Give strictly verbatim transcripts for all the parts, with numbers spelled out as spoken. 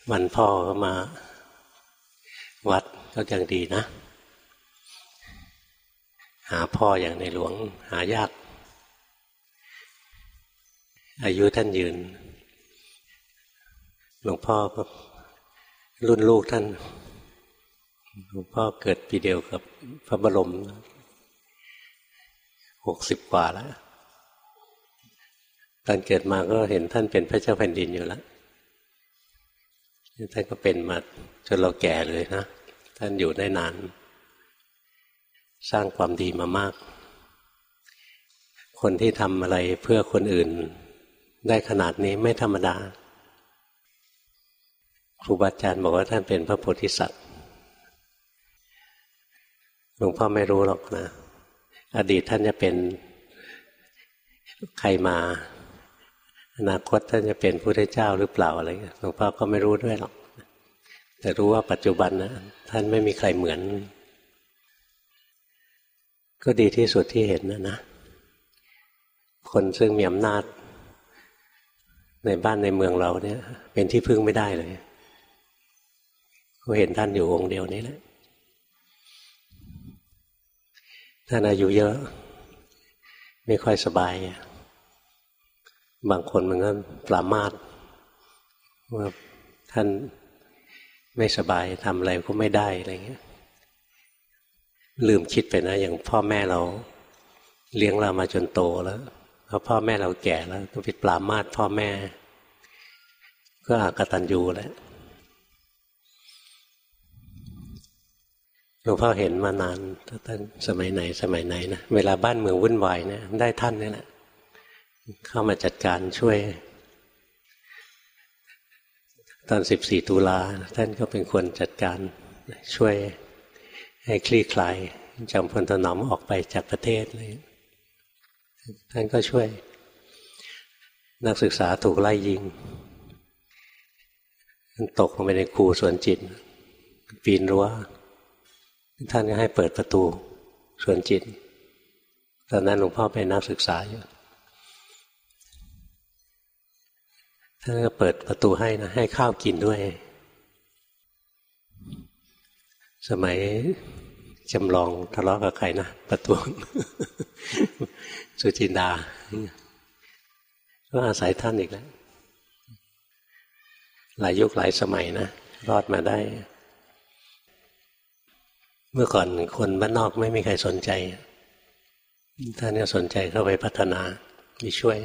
วันพ่อก็มาวัดก็ยังดีนะหาพ่ออย่างในหลวงหายากอายุท่านยืนหลวงพ่อก็รุ่นลูกท่านหลวงพ่อเกิดปีเดียวกับพระบรมหกสิบกว่าแล้วตอนเกิดมาก็เห็นท่านเป็นพระเจ้าแผ่นดินอยู่แล้วท่านก็เป็นมาจนเราแก่เลยนะท่านอยู่ได้นานสร้างความดีมามากคนที่ทำอะไรเพื่อคนอื่นได้ขนาดนี้ไม่ธรรมดาครูบาอาจารย์บอกว่าท่านเป็นพระโพธิสัตว์หลวงพ่อไม่รู้หรอกนะอดีตท่านจะเป็นใครมาอนาคตท่านจะเป็นพระพุทธเจ้าหรือเปล่าอะไรหลวงพ่อก็ไม่รู้ด้วยหรอกแต่รู้ว่าปัจจุบันนะท่านไม่มีใครเหมือนก็ดีที่สุดที่เห็นนะนะคนซึ่งมีอำนาจในบ้านในเมืองเราเนี่ยเป็นที่พึ่งไม่ได้เลยก็เห็นท่านอยู่องค์เดียวนี้แหละท่านอายุเยอะไม่ค่อยสบายบางคนมันก็ปรามาสว่าท่านไม่สบายทำอะไรก็ไม่ได้อะไรเงี้ยลืมคิดไปนะอย่างพ่อแม่เราเลี้ยงเรามาจนโตแล้วพอพ่อแม่เราแก่แล้วต้องไปปรามาสพ่อแม่ก็อกตัญญูแล้วหลวงพ่อเห็นมานานตั้งสมัยไหนสมัยไหนนะเวลาบ้านเมืองวุ่นวายเนี่ยได้ท่านนี่แหละเข้ามาจัดการช่วยตอนสิบสี่ตุลาท่านก็เป็นคนจัดการช่วยให้คลี่คลายจอมพลถนอมออกไปจากประเทศเลยท่านก็ช่วยนักศึกษาถูกไล่ยิงตกลงไปในคูสวนจิตปีนรั้วท่านก็ให้เปิดประตูสวนจิตตอนนั้นหลวงพ่อเป็นนักศึกษาอยู่ท่านก็เปิดประตูให้นะให้ข้าวกินด้วยสมัยจำลองทะเลาะกับใครนะประตู สุจินดาก็อาศัยท่านอีกแล้วหลายยุคหลายสมัยนะรอดมาได้เมื่อก่อนคนบ้านนอกไม่มีใครสนใจท่านก็สนใจเข้าไปพัฒนาไปช่วย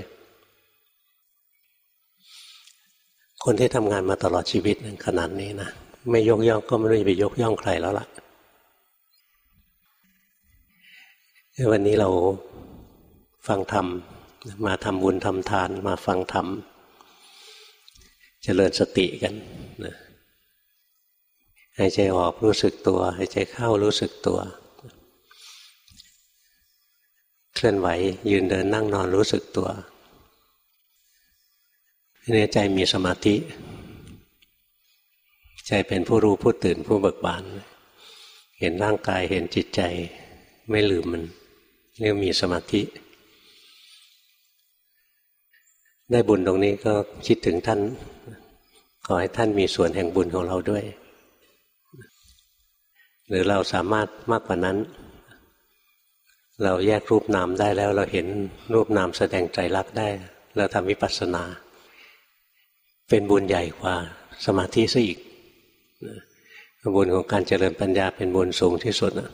คนที่ทำงานมาตลอดชีวิตขนาดนี้นะไม่ยกย่องก็ไม่รู้จะไปยกย่องใครแล้วล่ะวันนี้เราฟังธรรมมาทำบุญทำทานมาฟังธรรมเจริญสติกันนะหายใจออกรู้สึกตัวหายใจเข้ารู้สึกตัวเคลื่อนไหวยืนเดินนั่งนอนรู้สึกตัวเนี่ยใจมีสมาธิใจเป็นผู้รู้ผู้ตื่นผู้เบิกบานเห็นร่างกายเห็นจิตใจไม่ลืมมันเรียกมีสมาธิได้บุญตรงนี้ก็คิดถึงท่านขอให้ท่านมีส่วนแห่งบุญของเราด้วยหรือเราสามารถมากกว่านั้นเราแยกรูปนามได้แล้วเราเห็นรูปนามแสดงไตรลักษณ์ได้เราทำวิปัสสนาเป็นบุญใหญ่กว่าสมาธิซะอีกบุญของการเจริญปัญญาเป็นบุญสูงที่สุดนะ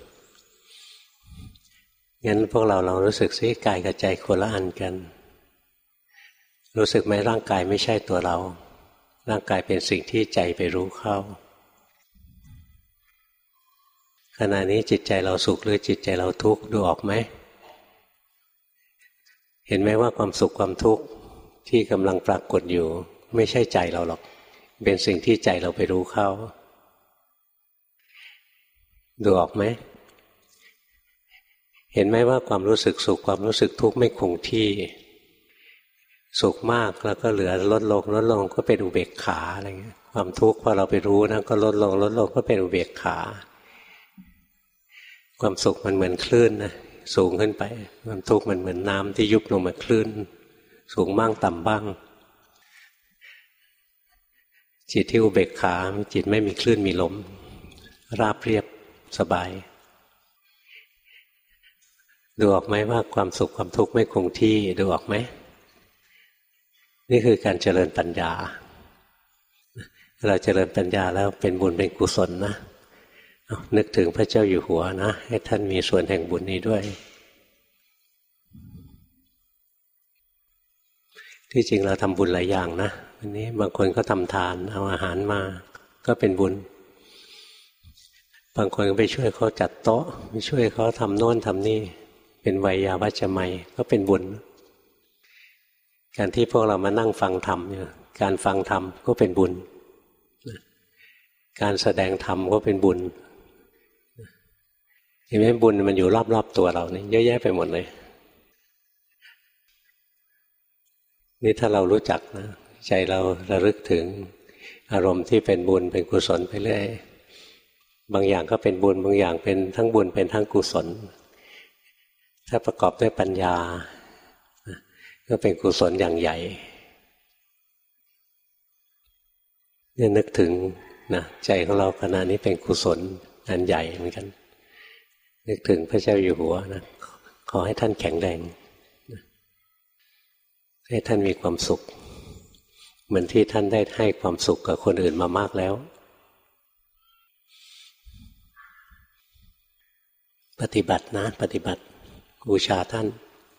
งั้นพวกเราเรารู้สึกสิกายกับใจคนละอันกันรู้สึกไหมร่างกายไม่ใช่ตัวเราร่างกายเป็นสิ่งที่ใจไปรู้เข้าขณะนี้จิตใจเราสุขหรือจิตใจเราทุกข์ดูออกไหมเห็นไหมว่าความสุขความทุกข์ที่กำลังปรากฏอยู่ไม่ใช่ใจเราหรอกเป็นสิ่งที่ใจเราไปรู้เข้าดูออกไหมเห็นไหมว่าความรู้สึกสุขความรู้สึกทุกข์ไม่คงที่สุขมากแล้วก็เหลือลดลงลดลงก็เป็นอุเบกขาอะไรเงี้ยความทุกข์พอเราไปรู้นะก็ลดลงลดลงก็เป็นอุเบกขาความสุขมันเหมือนคลื่นนะสูงขึ้นไปความทุกข์มันเหมือนน้ำที่ยุบลงมาคลื่นสูงบ้างต่ำบ้างจิตที่อุเบกขาจิตไม่มีคลื่นมีลมราบเรียบสบายดูออกไหมว่าความสุขความทุกข์ไม่คงที่ดูออกไหมนี่คือการเจริญปัญญาเราเจริญปัญญาแล้วเป็นบุญเป็นกุศลนะนึกถึงพระเจ้าอยู่หัวนะให้ท่านมีส่วนแห่งบุญนี้ด้วยที่จริงเราทำบุญหลายอย่างนะวันนี้บางคนก็ทำทานเอาอาหารมาก็เป็นบุญบางคนก็ไปช่วยเขาจัดโต๊ะไปช่วยเขาทำโน่นทำนี่เป็นไวยาวัจจะไมยก็เป็นบุญการที่พวกเรามานั่งฟังธรรมเนี่ยการฟังธรรมก็เป็นบุญการแสดงธรรมก็เป็นบุญเห็นไหมบุญมันอยู่รอบๆตัวเรานี่เยอะแยะไปหมดเลยนี่ถ้าเรารู้จักนะใจเราระลึกถึงอารมณ์ที่เป็นบุญเป็นกุศลไปเรื่อยบางอย่างก็เป็นบุญบางอย่างเป็นทั้งบุญเป็นทั้งกุศลถ้าประกอบด้วยปัญญาก็เป็นกุศลอย่างใหญ่เนี่ยนึกถึงนะใจของเราขณะนี้เป็นกุศลอันใหญ่เหมือนกันนึกถึงพระเจ้าอยู่หัวนะขอให้ท่านแข็งแรงให้ท่านมีความสุขเหมือนที่ท่านได้ให้ความสุขกับคนอื่นมามากแล้วปฏิบัตินะปฏิบัติบูชาท่าน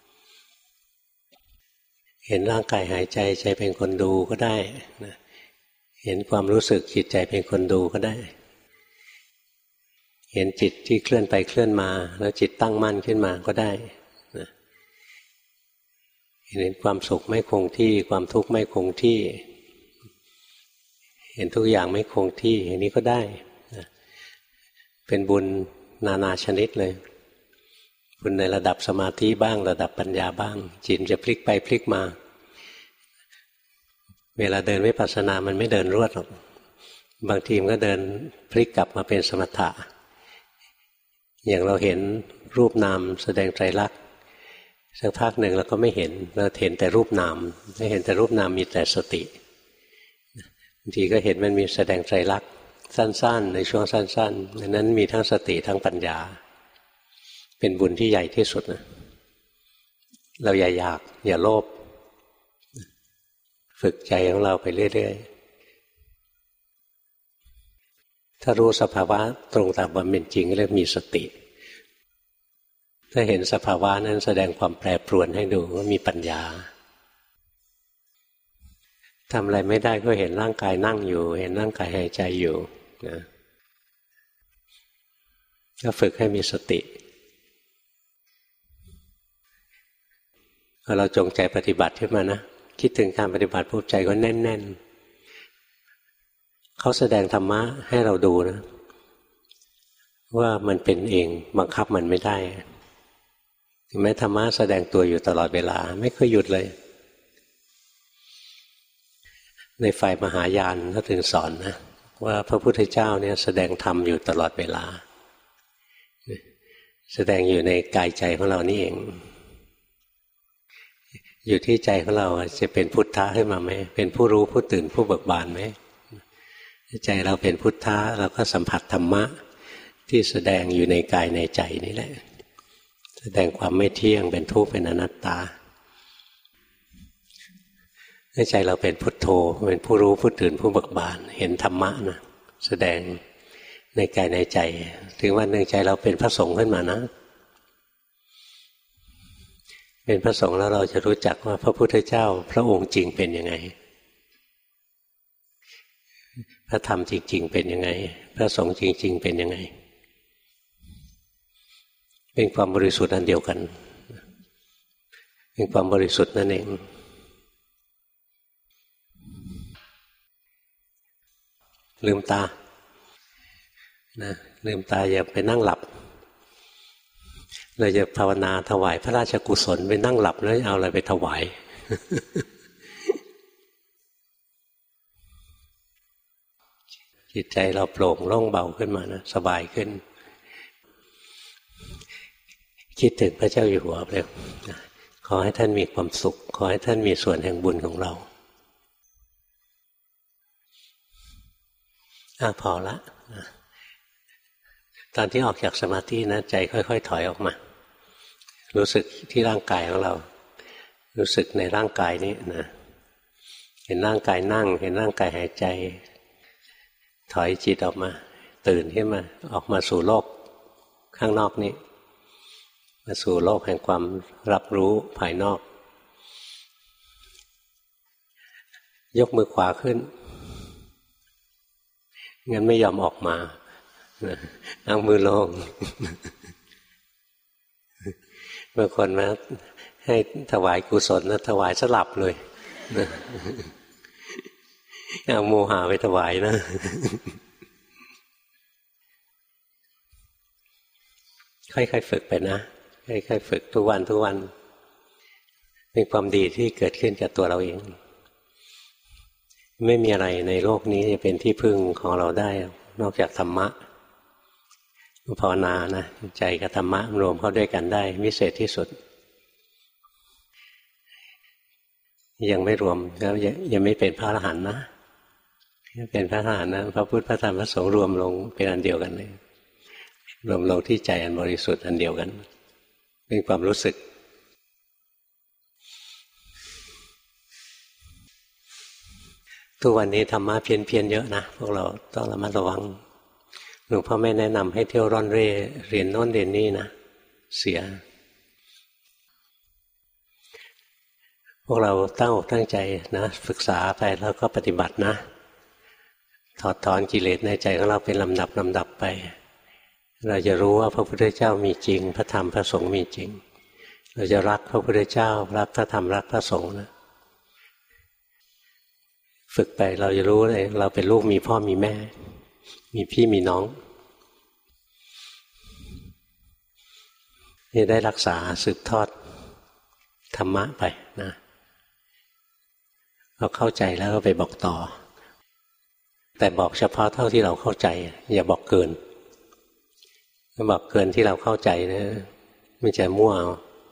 เห็นร่างกายหายใจใจเป็นคนดูก็ได้นะเห็นความรู้สึกจิตใจเป็นคนดูก็ได้เห็นจิตที่เคลื่อนไปเคลื่อนมาแล้วจิตตั้งมั่นขึ้นมาก็ได้นะเห็นความสุขไม่คงที่ความทุกข์ไม่คงที่เห็นทุกอย่างไม่คงที่อย่างนี้ก็ได้นะเป็นบุญนานาชนิดเลยบุญในระดับสมาธิบ้างระดับปัญญาบ้างจิตจะพลิกไปพลิกมาเวลาเดินวิปัสสนามันไม่เดินรวดหรอกบางทีมันก็เดินพลิกกลับมาเป็นสมถะอย่างเราเห็นรูปนามแสดงไตรลักษณ์สักพักหนึ่งเราก็ไม่เห็นเราเห็นแต่รูปนามไม่เห็นแต่รูปนามมีแต่สติบางทีก็เห็นมันมีแสดงไตรลักษณ์สั้นๆในช่วงสั้นๆดังนั้นมีทั้งสติทั้งปัญญาเป็นบุญที่ใหญ่ที่สุดนะเราอย่าอยากอย่าโลภฝึกใจของเราไปเรื่อยๆถ้ารู้สภาวะตรงตามความเป็นจริงเรียกมีสติถ้าเห็นสภาวะนั้นแสดงความแปรปรวนให้ดูว่ามีปัญญาทำอะไรไม่ได้ก็เห็นร่างกายนั่งอยู่เห็นร่างกายหายใจอยู่นะก็ฝึกให้มีสติพอเราจงใจปฏิบัติขึ้นมานะคิดถึงการปฏิบัติปุ๊บใจก็แน่นๆเขาแสดงธรรมะให้เราดูนะว่ามันเป็นเองบังคับมันไม่ได้ถึงแม้ธรรมะแสดงตัวอยู่ตลอดเวลาไม่เคยหยุดเลยในฝ่ายมหายานก็ถึงสอนนะว่าพระพุทธเจ้าเนี่ยแสดงธรรมอยู่ตลอดเวลาแสดงอยู่ในกายใจของเรานี่เองอยู่ที่ใจของเราจะเป็นพุทธะขึ้นมาไหมเป็นผู้รู้ผู้ตื่นผู้เบิกบานไหมใจเราเป็นพุทธะเราก็สัมผัสธรรมะที่แสดงอยู่ในกายในใจนี่แหละแสดงความไม่เที่ยงเป็นทุกข์เป็นอนัตตาในใจเราเป็นพุทโธเป็นผู้รู้ผู้ตื่นผู้เบิกบานเห็นธรรมะนะแสดงในกายในใจถึงวันหนึ่งใจเราเป็นพระสงฆ์ขึ้นมานะเป็นพระสงฆ์แล้วเราจะรู้จักว่าพระพุทธเจ้าพระองค์จริงเป็นยังไงพระธรรมจริงๆเป็นยังไงพระสงฆ์จริงๆเป็นยังไงเป็นความบริสุทธิ์อันเดียวกันเป็นความบริสุทธิ์นั่นเองลืมตานะลืมตาอย่าไปนั่งหลับเราจะภาวนาถวายพระราชกุศลไปนั่งหลับแล้วเอาอะไรไปถวาย จิตใจเราโปร่งโล่งเบาขึ้นมานะสบายขึ้นคิดถึงพระเจ้าอยู่หัวเลยขอให้ท่านมีความสุขขอให้ท่านมีส่วนแห่งบุญของเราอ่ะพอละตอนที่ออกจากสมาธินะใจค่อยๆถอยออกมารู้สึกที่ร่างกายของเรารู้สึกในร่างกายนี้นะเห็นร่างกายนั่งเห็นร่างกายหายใจถอยจิตออกมาตื่นขึ้นมาออกมาสู่โลกข้างนอกนี้มาสู่โลกแห่งความรับรู้ภายนอกยกมือขวาขึ้นงั้นไม่ยอมออกมาเอามือลงบางคนมาให้ถวายกุศลนะถวายสลับเลยเอาโมหะไปถวายนะค่อยๆฝึกไปนะค่อยๆฝึกทุกวันทุกวันเป็นความดีที่เกิดขึ้นกับตัวเราเองไม่มีอะไรในโลกนี้จะเป็นที่พึ่งของเราได้นอกจากธรรมะภาวนานะใจกับธรรมะรวมเข้าด้วยกันได้วิเศษที่สุดยังไม่รวมแล้วยังไม่เป็นพระอรหันต์นะถ้าเป็นพระอรหันต์นะพระพุทธพระธรรมพระสงฆ์รวมลงเป็นอันเดียวกันเลยรวมลงที่ใจอันบริสุทธิ์อันเดียวกันเป็นความรู้สึกทุกวันนี้ธรรมะเพี้ยนๆเยอะนะพวกเราต้องระมัดระวังหลวงพ่อไม่แนะนำให้เที่ยวร่อนเร่เรียนโน่นเรียนนี่นะเสียพวกเราตั้งอกตั้งใจนะศึกษาไปแล้วก็ปฏิบัตินะถอดถอนกิเลสในใจของเราเป็นลำดับลำดับไปเราจะรู้ว่าพระพุทธเจ้ามีจริงพระธรรมพระสงฆ์มีจริงเราจะรักพระพุทธเจ้ารักพระธรรมรักพระสงฆ์นะฝึกไปเราจะรู้เลยเราเป็นลูกมีพ่อมีแม่มีพี่มีน้องนี่ได้รักษาสืบทอดธรรมะไปนะเราเข้าใจแล้วก็ไปบอกต่อแต่บอกเฉพาะเท่าที่เราเข้าใจอย่าบอกเกินถ้าบอกเกินที่เราเข้าใจนะมันจะมั่วเอา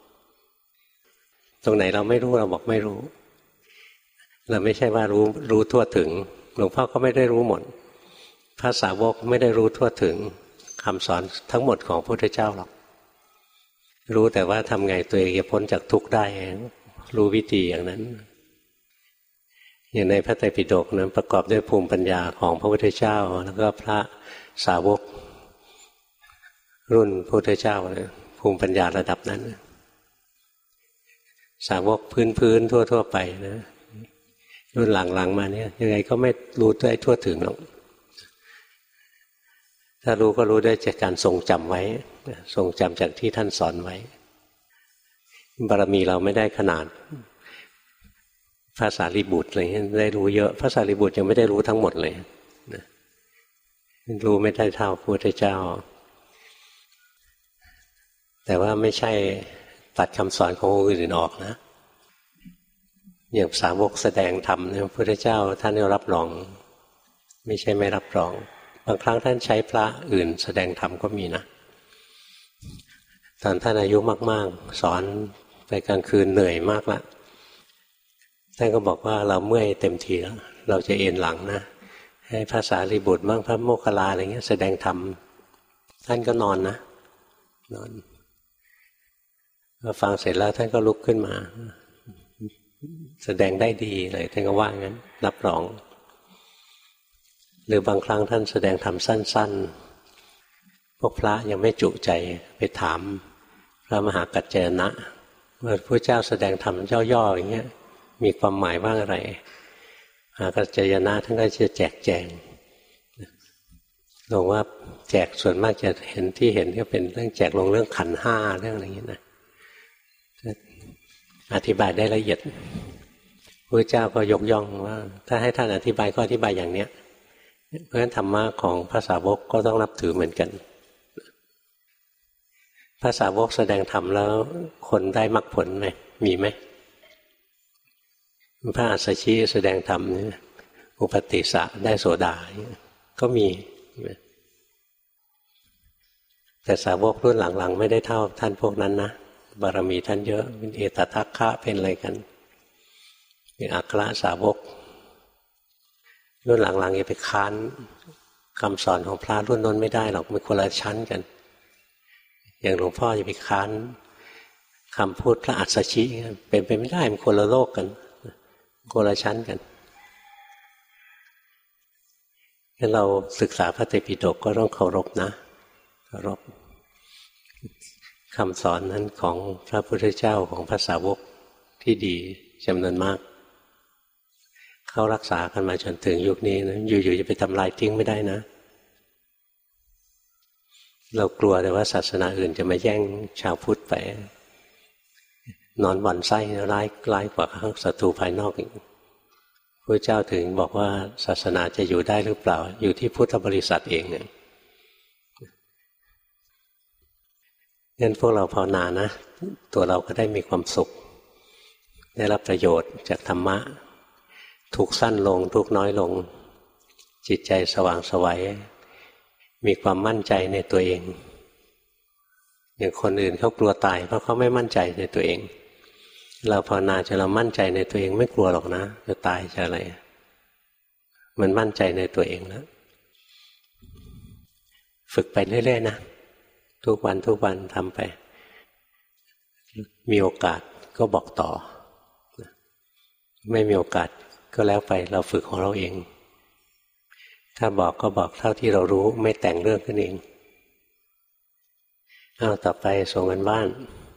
ตรงไหนเราไม่รู้เราบอกไม่รู้เราไม่ใช่ว่ารู้รู้ทั่วถึงหลวงพ่อก็ไม่ได้รู้หมดพระสาวกไม่ได้รู้ทั่วถึงคำสอนทั้งหมดของพระพุทธเจ้าหรอกรู้แต่ว่าทำไงตัวเองจะพ้นจากทุกข์ได้รู้วิธีอย่างนั้นอย่างในพระไตรปิฎกนั้นประกอบด้วยภูมิปัญญาของพระพุทธเจ้าแล้วก็พระสาวกรุ่นพระพุทธเจ้านะภูมิปัญญาระดับนั้นสาวกพื้นๆทั่วๆไปนะรุ่นหลังๆมาเนี่ยยังไงก็ไม่รู้ได้ทั่วถึงหรอกถ้ารู้ก็รู้ได้จากการทรงจำไว้ทรงจำจากที่ท่านสอนไว้บารมีเราไม่ได้ขนาดพระสารีบุตรเลยได้รู้เยอะพระสารีบุตรยังไม่ได้รู้ทั้งหมดเลยรู้ไม่ได้เท่าพระพุทธเจ้าแต่ว่าไม่ใช่ตัดคำสอนขององค์อื่นออกนะอย่างสาวกแสดงธรรมเนี่ยพระพุทธเจ้าท่านรับรองไม่ใช่ไม่รับรองบางครั้งท่านใช้พระอื่นแสดงธรรมก็มีนะตอนท่านอายุมากๆสอนไปกลางคืนเหนื่อยมากละท่านก็บอกว่าเราเมื่อยเต็มทีแล้วเราจะเอนหลังนะให้พระสารีบุตรบ้างพระโมคคัลลาอะไรเงี้ยแสดงธรรมท่านก็นอนนะนอนพอฟังเสร็จแล้วท่านก็ลุกขึ้นมาแสดงได้ดีเลยท่านก็ว่างั้นรับรองหรือบางครั้งท่านแสดงธรรมสั้นๆพวกพระยังไม่จุใจไปถามพระมหากัจจายนะว่าพระเจ้าแสดงธรรมย่อๆอย่างเงี้ยมีความหมายว่าอะไรมหากัจจายนะท่านก็จะแจกแจงลงว่าแจกส่วนมากจะเห็นที่เห็นก็เป็นเรื่องแจกลงเรื่องขันธ์ห้าเรื่องอะไรอย่างเงี้ยนะอธิบายได้ละเอียดพระเจ้าก็ยกย่องว่าถ้าให้ท่านอธิบายก็อธิบายอย่างเนี้ยเพราะฉะนั้นธรรมะของพระสาวกก็ต้องนับถือเหมือนกันพระสาวกแสดงธรรมแล้วคนได้มรรคผลไหมมีไหมพระอัสสชิแสดงธรรมอุปติสสะได้โสดาก็มีแต่สาวกรุ่นหลังๆไม่ได้เท่าท่านพวกนั้นนะบารมีท่านเยอะเป็นเอตทัคคะเป็นอะไรกันเป็นอัครสาวกรุ่นหลังๆอย่าไปค้านคำสอนของพระรุ่นน้นไม่ได้หรอกมันคนละชั้นกันอย่างหลวงพ่อจะไปค้านคำพูดพระอัสสชิเป็นไปไม่ได้มันคนละโลกกันคนละชั้นกันงั้นเราศึกษาพระไตรปิฎกก็ต้องเคารพนะเคารพคำสอนนั้นของพระพุทธเจ้าของพระสาวกที่ดีจำนวนมากเขารักษากันมาจนถึงยุคนี้นะอยู่ๆจะไปทำลายทิ้งไม่ได้นะเรากลัวแต่ว่าศาสนาอื่นจะมาแย่งชาวพุทธไปนอนหวั่นไส้ร้ายร้ายกว่าข้างศัตรูภายนอกอีกพระเจ้าถึงบอกว่าศาสนาจะอยู่ได้หรือเปล่าอยู่ที่พุทธบริษัทเองเนี่ยงั้นพวกเราภาวนานะตัวเราก็ได้มีความสุขได้รับประโยชน์จากธรรมะทุกข์สั้นลงทุกข์น้อยลงจิตใจสว่างไสวมีความมั่นใจในตัวเองอย่างคนอื่นเขากลัวตายเพราะเขาไม่มั่นใจในตัวเองเราภาวนาจะเรามั่นใจในตัวเองไม่กลัวหรอกนะจะตายจะอะไรมันมั่นใจในตัวเองแล้วฝึกไปเรื่อยๆนะทุกวันทุกวันทำไปมีโอกาสก็บอกต่อไม่มีโอกาสก็แล้วไปเราฝึกของเราเองถ้าบอกก็บอกเท่าที่เรารู้ไม่แต่งเรื่องขึ้นเองเอาต่อไปส่งกันบ้าน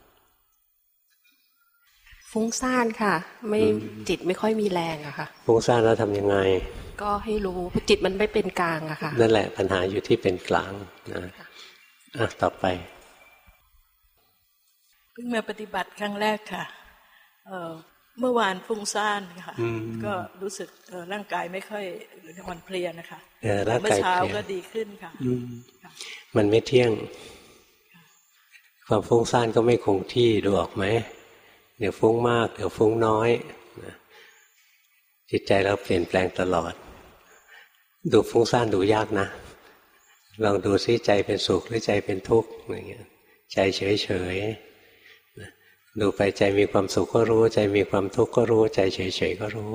ฟุ้งซ่านค่ะไม่จิตไม่ค่อยมีแรงอะค่ะฟุ้งซ่านแล้วทำยังไงก็ให้รู้จิตมันไม่เป็นกลางอะค่ะนั่นแหละปัญหาอยู่ที่เป็นกลางนะอ่ะต่อไปเพิ่งมาปฏิบัติครั้งแรกค่ะเอ่อเมื่อวานฟุ้งซ่านค่ะก็รู้สึกร่างกายไม่ค่อยอ่อนเพลียนะคะเมื่อเช้าก็ดีขึ้นค่ะมันไม่เที่ยงความฟุ้งซ่านก็ไม่คงที่ดูออกไหมเดี๋ยวฟุ้งมากเดี๋ยวฟุ้งน้อยจิตใจเราเปลี่ยนแปลงตลอดดูฟุ้งซ่านดูยากนะลองดูซิใจเป็นสุขหรือใจเป็นทุกข์อย่างเงี้ยใจเฉยเฉยดูไปใจมีความสุขก็รู้ใจมีความทุกข์ก็รู้ใจเฉยๆก็รู้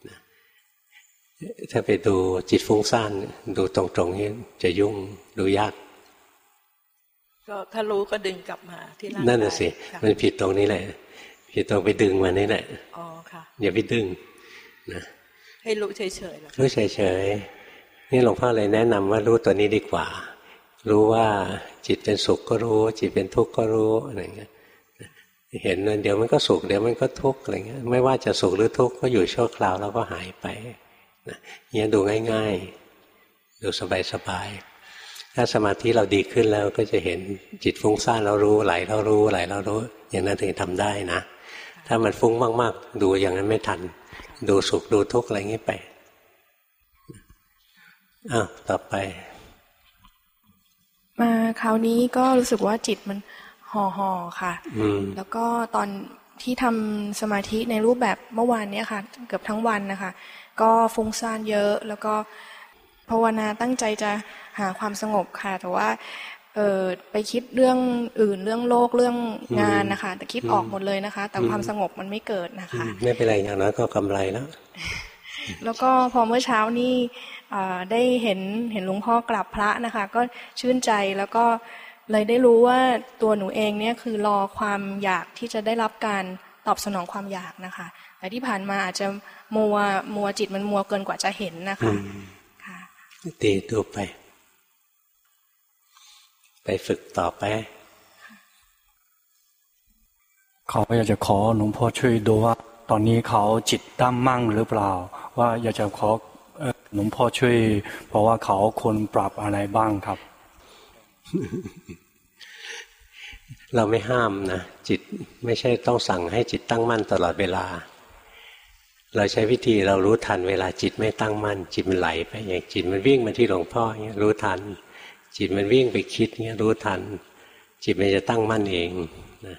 ถ้าไปดูจิตฟุ้งซ่านดูตรงๆนี้จะยุ่งดูยากก็ถ้ารู้ก็ดึงกลับมาที่ร่างกายนั่นน่ะสิมันผิดตรงนี้แหละผิดตรงไปดึงมานี่แหละอ๋อค่ะอย่าไปดึงนะให้รู้เฉยๆหรอรู้เฉยๆนี่หลวงพ่อเลยแนะนำว่ารู้ตัวนี้ดีกว่ารู้ว่าจิตเป็นสุขก็รู้จิตเป็นทุกข์ก็รู้อะไรอย่างเงี้ยเห็นเดี๋ยวมันก็สุขเดี๋ยวมันก็ทุกข์อะไรเงี้ยไม่ว่าจะสุขหรือทุกข์ก็อยู่ชั่วคราวแล้วก็หายไปนะเนี่ยดูง่ายๆดูสบายๆถ้าสมาธิเราดีขึ้นแล้วก็จะเห็นจิตฟุ้งซ่านเรารู้ไหลเรารู้ไหลเรารู้อย่างนั้นถึงทำได้นะถ้ามันฟุ้งมากๆดูอย่างนั้นไม่ทันดูสุขดูทุกข์อะไรเงี้ยไปอ้าวต่อไปมาคราวนี้ก็รู้สึกว่าจิตมันห่อห่อค่ะแล้วก็ตอนที่ทำสมาธิในรูปแบบเมื่อวานนี้ค่ะเกือบทั้งวันนะคะก็ฟุ้งซ่านเยอะแล้วก็ภาวนาตั้งใจจะหาความสงบค่ะแต่ว่าเออไปคิดเรื่องอื่นเรื่องโลกเรื่องงานนะคะแต่คิดออกหมดเลยนะคะแต่ความสงบมันไม่เกิดนะคะไม่เป็นไรอย่างนั้นก็กำไรแล้วแล้วก็พอเมื่อเช้านี้ได้เห็นเห็นหลวงพ่อกราบพระนะคะก็ชื่นใจแล้วก็เลยได้รู้ว่าตัวหนูเองเนี่ยคือรอความอยากที่จะได้รับการตอบสนองความอยากนะคะแต่ที่ผ่านมาอาจจะมัวมัวจิตมันมัวเกินกว่าจะเห็นนะคะค่ะตีดูไปไปฝึกต่อไปเขาอยากจะขอหลวงพ่อช่วยดูว่าตอนนี้เขาจิตตั้งมั่งหรือเปล่าว่าอยากจะขอหลวงพ่อช่วยเพราะว่าเขาควรปรับอะไรบ้างครับเราไม่ห้ามนะจิตไม่ใช่ต้องสั่งให้จิตตั้งมั่นตลอดเวลาเราใช้วิธีเรารู้ทันเวลาจิตไม่ตั้งมั่นจิตมันไหลไปอย่างจิตมันวิ่งมาที่หลวงพ่อเงี้ยรู้ทันจิตมันวิ่งไปคิดเงี้ยรู้ทันจิตมันจะตั้งมั่นเองนะ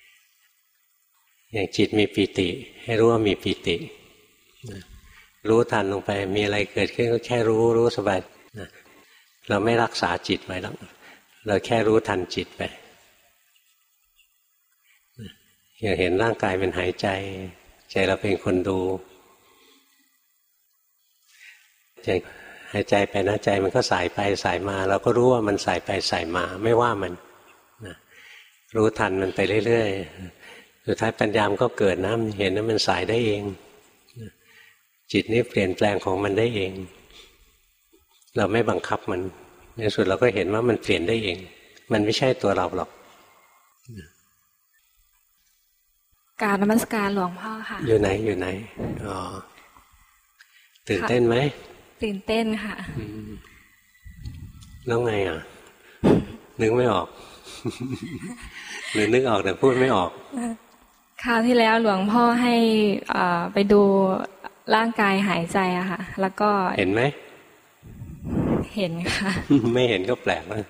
อย่างจิตมีปีติให้รู้ว่ามีปีตินะรู้ทันลงไปมีอะไรเกิดขึ้นก็แค่รู้รู้สบายนะเราไม่รักษาจิตไว้หรอกเราแค่รู้ทันจิตไปอย่างเห็นร่างกายเป็นหายใจใจเราเป็นคนดูจะหายใจไปนะใจมันก็สายไปสายมาเราก็รู้ว่ามันสายไปสายมาไม่ว่ามันนะรู้ทันมันไปเรื่อยๆสุดท้ายปัญญามก็เกิดนะเห็นว่ามันสายได้เองจิตนี้เปลี่ยนแปลงของมันได้เองเราไม่บังคับมันในสุดเราก็เห็นว่ามันเปลี่ยนได้เองมันไม่ใช่ตัวเราหรอกกราบนมัสการหลวงพ่อค่ะอยู่ไหนอยู่ไหนอ๋อตื่นเต้นไหมตื่นเต้นค่ะแล้วไงอ่ะนึกไม่ออกหรือนึกออกแต่พูดไม่ออกคราวที่แล้วหลวงพ่อให้อ่าไปดูร่างกายหายใจอะค่ะแล้วก็เห็นไหมเห็นค่ะไม่เห็นก็แปลกแล้ว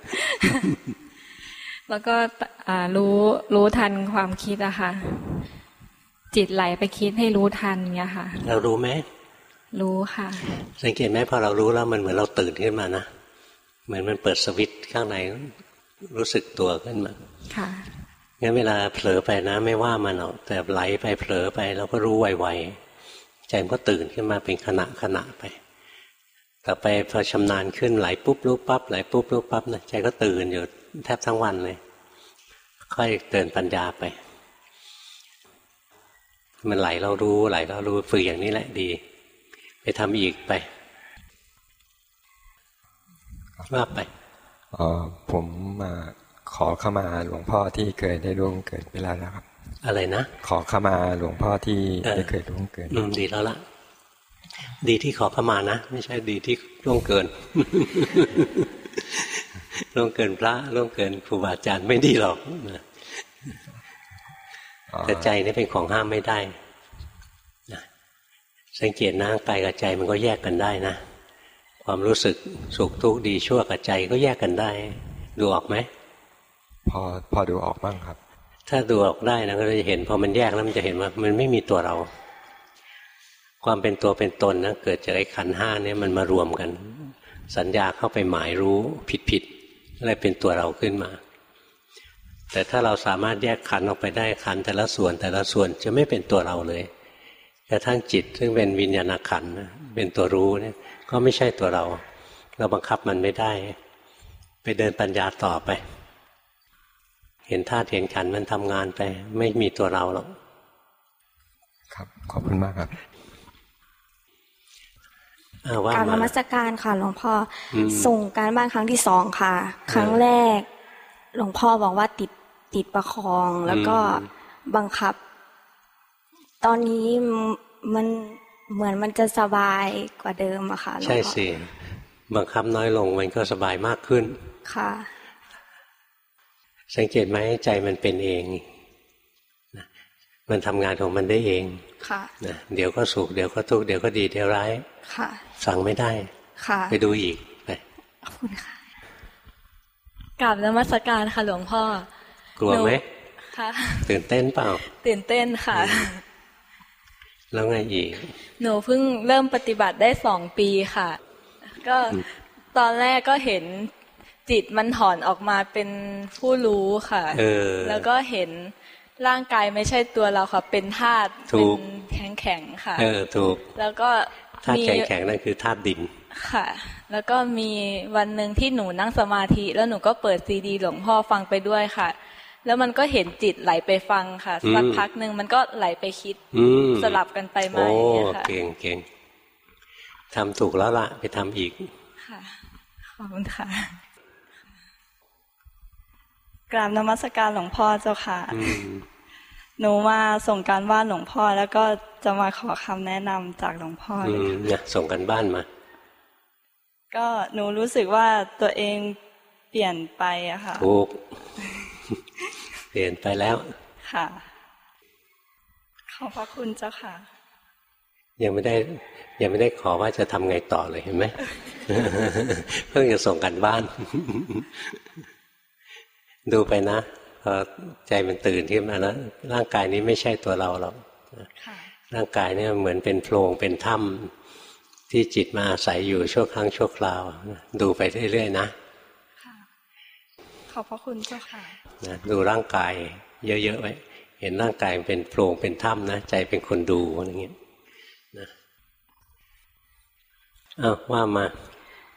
แล้วก็รู้รู้ทันความคิดอะค่ะจิตไหลไปคิดให้รู้ทันเงี้ยค่ะเรารู้ไหมรู้ค่ะสังเกตไหมพอเรารู้แล้วมันเหมือนเราตื่นขึ้นมานะเหมือนมันเปิดสวิตช์ข้างในรู้สึกตัวขึ้นมาค่ะงั้นเวลาเผลอไปนะไม่ว่ามันหรอกแต่ไหลไปเผลอไปเราก็รู้ไวๆใจมันก็ตื่นขึ้นมาเป็นขณะขณะไปต่อไปพอชำนาญขึ้นไหลปุ๊บรู้ปั๊บไหลปุ๊บรู้ปั๊บนะใจก็ตื่นอยู่แทบทั้งวันเลยค่อยเตือนปัญญาไปมันไหลเรารู้ไหลเรารู้ฝึกอย่างนี้แหละดีไปทำอีกไปว่าไปอ๋อผมมาขอเข้ามาหลวงพ่อที่เคยได้ร่วงเกิดเวลาแล้วครับอะไรนะขอเข้ามาหลวงพ่อที่ได้เคยร่วงเกิดอืมดีแล้วล่ะดีที่ขอเข้ามานะไม่ใช่ดีที่ร่วงเกินร่วงเกินพระร่วงเกินครูบาอาจารย์ไม่ดีหรอกแต่ใจนี่เป็นของห้ามไม่ได้สังเกตนะกายกับใจมันก็แยกกันได้นะความรู้สึกสุขทุกข์ดีชั่วกับใจก็แยกกันได้ดูออกไหมพอพอดูออกบ้างครับถ้าดูออกได้นะก็จะเห็นพอมันแยกแล้วมันจะเห็นว่ามันไม่มีตัวเราความเป็นตัวเป็นตนนะเกิดจากไอ้ขันธ์ห้าเนี่ยมันมารวมกันสัญญาเข้าไปหมายรู้ผิดๆอะไรเป็นตัวเราขึ้นมาแต่ถ้าเราสามารถแยกขันธ์ออกไปได้ขันธ์แต่ละส่วนแต่ละส่วนจะไม่เป็นตัวเราเลยกระทั่งจิตซึ่งเป็นวิญญาณขันธ์เป็นตัวรู้เนี่ยก็ไม่ใช่ตัวเราเราบังคับมันไม่ได้ไปเดินปัญญาต่อไปเห็นธาตุเห็นขันธ์มันทำงานไปไม่มีตัวเราหรอกครับขอบคุณมากครับการนมัสการค่ะหลวงพ่อส่งการบ้านครั้งที่สองค่ะครั้งแรกหลวงพ่อบอกว่าติดติดประคองแล้วก็บังคับตอนนี้มันเหมือนมันจะสบายกว่าเดิมอะค่ะใช่สิบังคับน้อยลงมันก็สบายมากขึ้นค่ะสังเกตไหมใจมันเป็นเองนะมันทำงานของมันได้เองค่ะนะเดี๋ยวก็สุขเดี๋ยวก็ทุกข์เดี๋ยวก็ดีเดี๋ยวร้ายค่ะสั่งไม่ได้ค่ะไปดูอีกไปขอบคุณค่ะกราบนมัสการค่ะหลวงพ่อกลัวไหมค่ะตื่นเต้นเปล่าตื่นเต้นค่ะแล้วไงอีกหนูเพิ่งเริ่มปฏิบัติได้สองปีค่ะก็ตอนแรกก็เห็นจิตมันถอนออกมาเป็นผู้รู้ค่ะแล้วก็เห็นร่างกายไม่ใช่ตัวเราค่ะเป็นธาตุเป็นแข็งแข็งค่ะเออถูกแล้วก็ธาตุแข็งแข็งนั่นคือธาตุดินค่ะแล้วก็มีวันหนึ่งที่หนูนั่งสมาธิแล้วหนูก็เปิดซีดีหลวงพ่อฟังไปด้วยค่ะแล้วมันก็เห็นจิตไหลไปฟังค่ะสักพักหนึ่งมันก็ไหลไปคิดสลับกันไปมาอย่างเงี้ยค่ะเก่งเก่งทำถูกแล้วล่ะไปทำอีกค่ะขอบคุณค่ะกราบนมัสการหลวงพ่อเจ้าค่ะหนูมาส่งการบ้านหลวงพ่อแล้วก็จะมาขอคำแนะนำจากหลวงพ่อเลยค่ะเนี่ยส่งกันบ้านมาก็หนูรู้สึกว่าตัวเองเปลี่ยนไปอะค่ะถูกเปลี่ยนไปแล้วค่ะขอบพระคุณเจ้าค่ะยังไม่ได้ยังไม่ได้ขอว่าจะทำไงต่อเลยเห็นไหม เพิ่งจะส่งกันบ้าน ดูไปนะพอใจมันตื่นขึ้นมาแล้วร่างกายนี้ไม่ใช่ตัวเราหรอกร่างกายเนี่ยเหมือนเป็นโพรงเป็นถ้ำที่จิตมาอาศัยอยู่ชั่วครั้งชั่วคราวดูไปเรื่อยๆนะขอบพระคุณเจ้าค่ะนะดูร่างกายเยอะๆไว้เห็นร่างกายเป็นโพรงเป็นถ้ำนะใจเป็นคนดูอะไรเงี้ยนะอ้าวว่ามา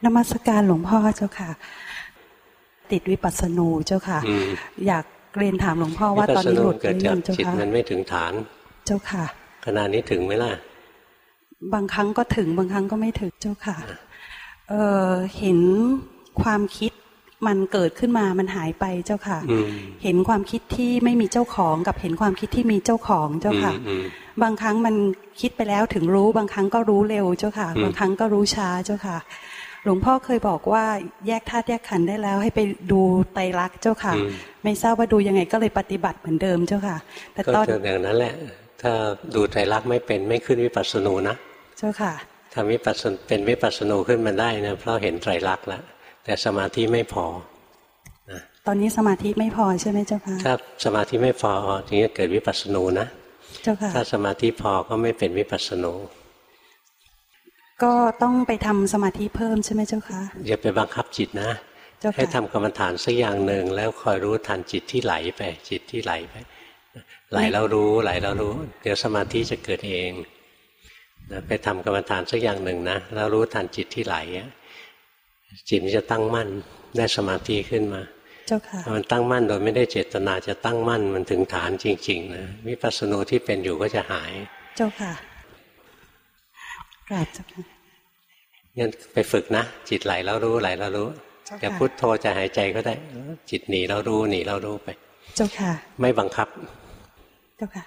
นมัสการหลวงพ่อเจ้าค่ะติดวิปัสสนูเจ้าค่ะอยากเรียนถามหลวงพ่อว่าตอนนี้หลุดหรือยังเจ้าค่ะจิตมันไม่ถึงฐานเจ้าค่ะขณะนี้ถึงไหมล่ะบางครั้งก็ถึงบางครั้งก็ไม่ถึงเจ้าค่ะเออเห็นความคิดมันเกิดขึ้นมามันหายไปเจ้าค่ะเห็นความคิดที่ไม่มีเจ้าของกับเห็นความคิดที่มีเจ้าของเจ้าค่ะบางครั้งมันคิดไปแล้วถึงรู้บางครั้งก็รู้เร็วเจ้าค่ะบางครั้งก็รู้ช้าเจ้าค่ะหลวงพ่อเคยบอกว่าแยกธาตุแยกขันธ์ได้แล้วให้ไปดูไตรลักษณ์เจ้าค่ะไม่ทราบว่าดูยังไงก็เลยปฏิบัติเหมือนเดิมเจ้าค่ะแต่ตอนอย่างนั้นแหละถ้าดูไตรลักษณ์ไม่เป็นไม่ขึ้นวิปัสสนูนะเจ้าค่ะทำวิปัสสนเป็นวิปัสสนูขึ้นมาได้นะเพราะเห็นไตรลักษณ์แล้วแต่สมาธิไม่พอนะตอนนี้สมาธิไม่พอใช่ไหมเจ้าค่ะถ้าสมาธิไม่พอถึงจะเกิดวิปัสสนูนะเจ้าค่ะถ้าสมาธิพอก็ไม่เป็นวิปัสสนูก็ต้องไปทำสมาธิเพิ่มใช่ไหมเจ้าคะอย่าไปบังคับจิตนะให้ทำกรรมฐานสักอย่างหนึ่งแล้วคอยรู้ทันจิตที่ไหลไปจิตที่ไหลไปไหลแล้วรู้ไหลแล้วรู้เดี๋ยวสมาธิจะเกิดเองนะไปทำกรรมฐานสักอย่างหนึ่งนะแล้วรู้ทันจิตที่ไหลจิตมันจะตั้งมั่นได้สมาธิขึ้นมาเจ้าค่ะมันตั้งมั่นโดยไม่ได้เจตนาจะตั้งมั่นมันถึงฐานจริงๆนะวิปัสสนูที่เป็นอยู่ก็จะหายเจ้าค่ะกราบเจ้าค่ะงั้นไปฝึกนะจิตไหลแล้วรู้ไหลแล้วรู้จะพุทโธจะหายใจก็ได้จิตหนีแล้วรู้หนีแล้วรู้ไปเจ้าค่ะไม่บังคับเจ้าค่ะ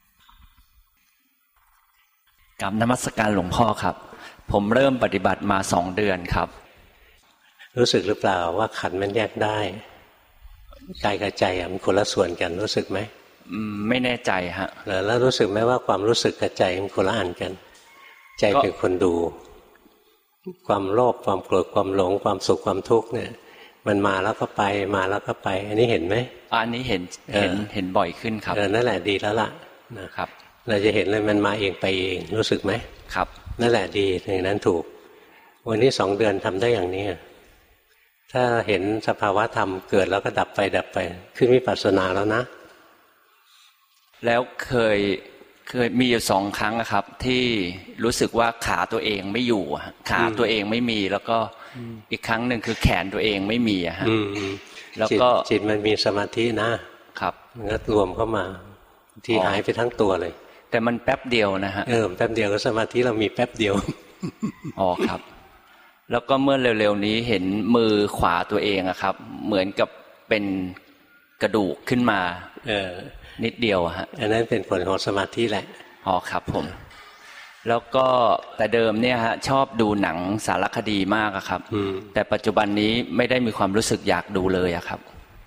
กราบนมัสการหลวงพ่อครับผมเริ่มปฏิบัติมาสองเดือนครับรู้สึกหรือเปล่าว่าขันธ์มันแยกได้กายกับใจมันคนละส่วนกันรู้สึกไหมไม่แน่ใจฮะแล้วรู้สึกไหมว่าความรู้สึกกับใจมันคนละอันกันใจเป็นคนดูความโลภความโกรธความหลงความสุขความทุกข์เนี่ยมันมาแล้วก็ไปมาแล้วก็ไปอันนี้เห็นไหมอันนี้เห็นเห็นเห็นบ่อยขึ้นครับเออนั่นแหละดีแล้วล่ะนะครับเราจะเห็นเลยมันมาเองไปเองรู้สึกไหมครับนั่นแหละดีอย่างนั้นถูกวันนี้สองเดือนทำได้อย่างนี้ถ้าเห็นสภาวะธรรมเกิดแล้วก็ดับไปดับไปขึ้นวิปัสสนาแล้วนะแล้วเคยเคยมีอยู่สองครั้งครับที่รู้สึกว่าขาตัวเองไม่อยู่ขาตัวเองไม่มีแล้วก็อีกครั้งหนึ่งคือแขนตัวเองไม่มีอะฮะแล้วก็จิตมันมีสมาธินะครับมันก็รวมเข้ามาที่หายไปทั้งตัวเลยแต่มันแป๊บเดียวนะฮะเออแป๊บเดียวก็สมาธิเรามีแป๊บเดียวอ๋อครับแล้วก็เมื่อเร็วๆนี้เห็นมือขวาตัวเองอะครับเหมือนกับเป็นกระดูกขึ้นมาเออนิดเดียวฮะอันนั้นเป็นผลของสมาธิแหละอ๋อครับผมแล้วก็แต่เดิมเนี่ยฮะชอบดูหนังสารคดีมากอะครับแต่ปัจจุบันนี้ไม่ได้มีความรู้สึกอยากดูเลยอะครับ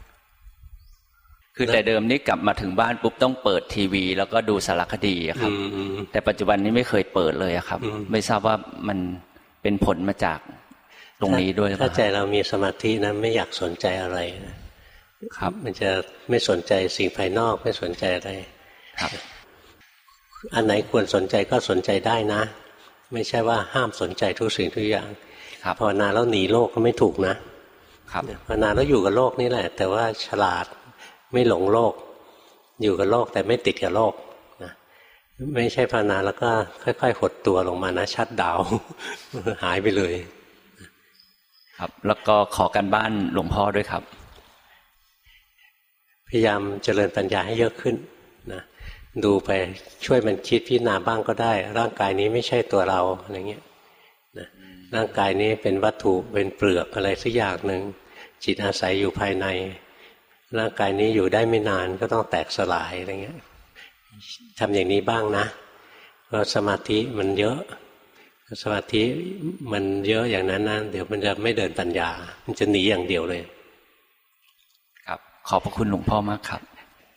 คือแต่เดิมนี้กลับมาถึงบ้านปุ๊บต้องเปิดทีวีแล้วก็ดูสารคดีอะครับแต่ปัจจุบันนี้ไม่เคยเปิดเลยอะครับไม่ทราบว่ามันเป็นผลมาจากตรงนี้ด้วยถ้าใจเรามีสมาธินะไม่อยากสนใจอะไรครับมันจะไม่สนใจสิ่งภายนอกไม่สนใจอะไรครับอันไหนควรสนใจก็สนใจได้นะไม่ใช่ว่าห้ามสนใจทุกสิ่งทุกอย่างภาวนาแล้วหนีโลกก็ไม่ถูกนะครับภาวนาแล้วอยู่กับโลกนี่แหละแต่ว่าฉลาดไม่หลงโลกอยู่กับโลกแต่ไม่ติดกับโลกนะไม่ใช่ภาวนาแล้วก็ค่อยๆหดตัวลงมานะชัดดาวหายไปเลยครับแล้วก็ขอการบ้านหลวงพ่อด้วยครับพยายามเจริญปัญญาให้เยอะขึ้นนะดูไปช่วยมันคิดพิจารณาบ้างก็ได้ร่างกายนี้ไม่ใช่ตัวเราอะไรเงี้ยนะร่างกายนี้เป็นวัตถุเป็นเปลือกอะไรสักอย่างหนึ่งจิตอาศัยอยู่ภายในร่างกายนี้อยู่ได้ไม่นานก็ต้องแตกสลายอะไรเงี้ยทำอย่างนี้บ้างนะเพราะสมาธิมันเยอะสมาธิมันเยอะอย่างนั้นนะเดี๋ยวมันจะไม่เดินปัญญามันจะหนีอย่างเดียวเลยครับขอบพระคุณหลวงพ่อมากครับ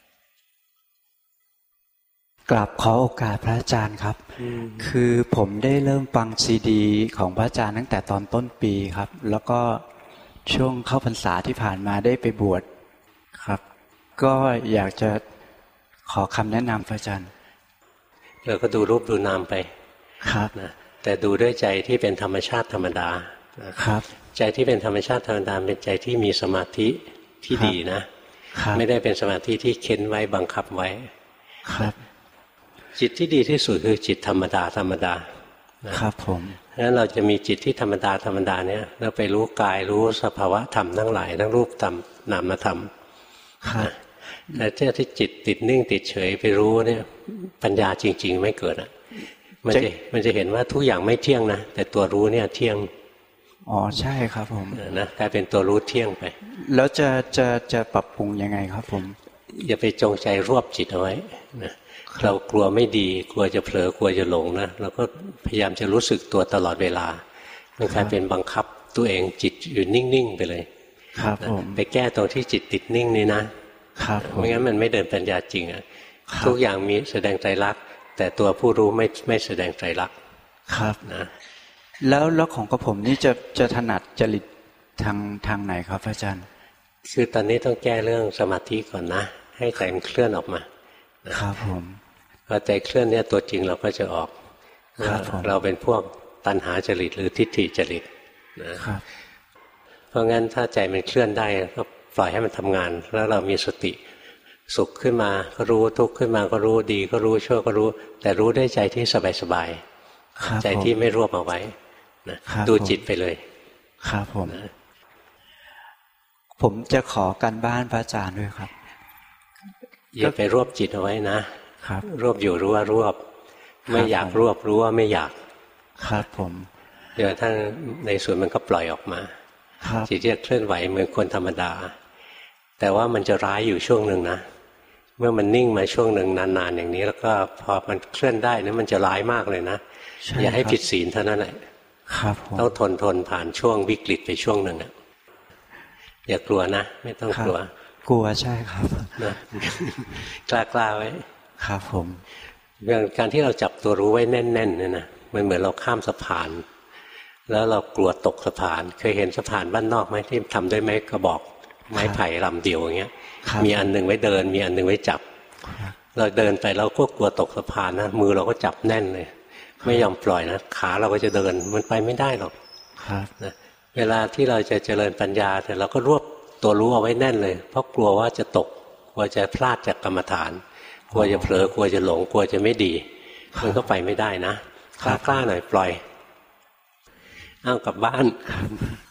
กราบขอโอกาสพระอาจารย์ครับคือผมได้เริ่มฟังซีดีของพระอาจารย์ตั้งแต่ตอนต้นปีครับแล้วก็ช่วงเข้าพรรษาที่ผ่านมาได้ไปบวชครับก็อยากจะขอคำแนะนำพระอาจารย์เราก็ดูรูปดูนามไปครับนะแต่ดูด้วยใจที่เป็นธรรมชาติธรรมดาครับใจที่เป็นธรรมชาติธรรมดาเป็นใจที่มีสมาธิที่ดีนะไม่ได้เป็นสมาธิที่เค้นไว้บังคับไว้ครับจิตที่ดีที่สุดคือจิตธรรมดาธรรมดาครับผมงั้นเราจะมีจิตที่ธรรมดาธรรมดาเนี่ยเราไปรู้กายรู้สภาวะธรรมทั้งหลายทั้งรูปธรรมนามธรรมแต่เจ้าที่จิตติดนิ่งติดเฉยไปรู้เนี่ยปัญญาจริงๆไม่เกิดอ่ะมันจะมันจะเห็นว่าทุกอย่างไม่เที่ยงนะแต่ตัวรู้เนี่ยเที่ยงอ๋อใช่ครับผมนะกลายเป็นตัวรู้เที่ยงไปแล้วจะจะจะปรับปรุงยังไงครับผมอย่าไปจงใจรวบจิตเอาไว้นะเรากลัวไม่ดีกลัวจะเผลอกลัวจะหลงนะเราก็พยายามจะรู้สึกตัวตลอดเวลามันกลายเป็นบังคับตัวเองจิตอยู่นิ่งๆไปเลยครับผมไปแก้ตรงที่จิตติดนิ่งนี่นะครับไม่งั้นมันไม่เดินปัญญาจริงอ่ะทุกอย่างมีแสดงไตรลักษณ์แต่ตัวผู้รู้ไม่ไม่แสดงไตรลักษณ์ครับนะแล้วแล้วของกระผมนี่จะจะถนัดจริตทางทางไหนครับอาจารย์คือตอนนี้ต้องแก้เรื่องสมาธิก่อนนะให้ใจมันเคลื่อนออกมาครับผมพอใจเคลื่อนเนี่ยตัวจริงเราก็จะออกว่าเราเป็นพวกตัณหาจริตหรือทิฏฐิจริตนะครับเพราะงั้นถ้าใจมันเคลื่อนได้ก็ปล่อยให้มันทำงานแล้วเรามีสติสุขขึ้นมาก็รู้ทุกข์ขึ้นมาก็รู้ดีก็รู้ชั่วก็รู้แต่รู้ด้วยใจที่สบายๆใจที่ไม่รวบเอาไว้นะดูจิตไปเลยครับผมผมจะขอการบ้านพระอาจารย์ด้วยครับอย่าไปรวบจิตเอาไว้นะครับรวบอยู่รู้ว่ารวบไม่อยากรวบรู้ว่าไม่อยากครับผมเดี๋ยวถ้าในส่วนมันก็ปล่อยออกมาจิตจะเคลื่อนไหวเหมือนคนธรรมดาแต่ว่ามันจะร้ายอยู่ช่วงหนึ่งนะเมื่อมันนิ่งมาช่วงหนึ่งนานๆอย่างนี้แล้วก็พอมันเคลื่อนได้นะมันจะร้ายมากเลยนะอย่าให้ผิดศีลเท่านั้นแหละต้องทนทนผ่านช่วงวิกฤตไปช่วงหนึ่งอ่ะอย่ากลัวนะไม่ต้องกลัวกลัวใช่ครับนะกล้ากล้าไว้ครับผมอย่างการที่เราจับตัวรู้ไว้แน่นๆเนี่ยนะมันเหมือนเราข้ามสะพานแล้วเรากลัวตกสะพานเคยเห็นสะพานบ้านนอกไหมที่ทำด้วยไม้กระบอกไม้ไผ่ลำเดียวอย่างเงี้ยมีอันหนึ่งไว้เดินมีอันหนึ่งไว้จับเราเดินไปเราก็กลัวตกสะพานนะมือเราก็จับแน่นเลยไม่ยอมปล่อยนะขาเราก็จะเดินมันไปไม่ได้หรอกนะเวลาที่เราจะเจริญปัญญาแต่เราก็รวบตัวรู้เอาไว้แน่นเลยเพราะกลัวว่าจะตกกลัวจะพลาดจากกรรมฐานกลัวจะเผลอกลัวจะหลงกลัวจะไม่ดีมันก็ไปไม่ได้นะกล้าๆหน่อยปล่อยเอากลับบ้าน